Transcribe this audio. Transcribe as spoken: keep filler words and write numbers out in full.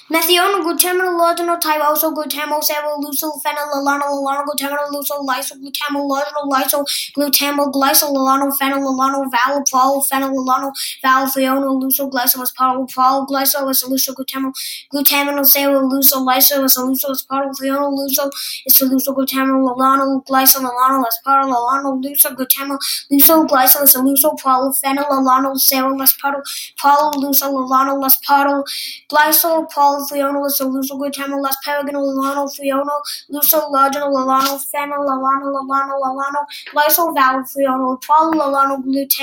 Methionine, glutamate, lodinol, tioso, glutamo, savulysyl, phenylalanyl, alanyl, glutamate, lysyl, lysyl, glutamo, lodinol, lysyl, glutamo, glycyl, alanyl, phenylalanyl, valprool, phenylalanyl, valthionol, lysyl, glycyl, aspartyl, glycyl, isolysyl, glutamo, glutaminol, savulysyl, lysyl, isolysyl, aspartyl, thionol, lysyl, isolysyl, glutamo, alanyl, glycyl, alanyl, aspartyl, alanyl, lysyl, glutamo, lysyl, glycyl, isolysyl, polyphenylalanyl, savulysyl, aspartyl, polylysyl, alanyl, aspartyl, glycyl, polythionol, isolysyl, glutamo, asparagonyl, alanyl, thionol, lysyl, lodinol, alanyl, phenylalanyl, alanyl, alanyl, lysyl, valthionol, polylalanyl, glutamo.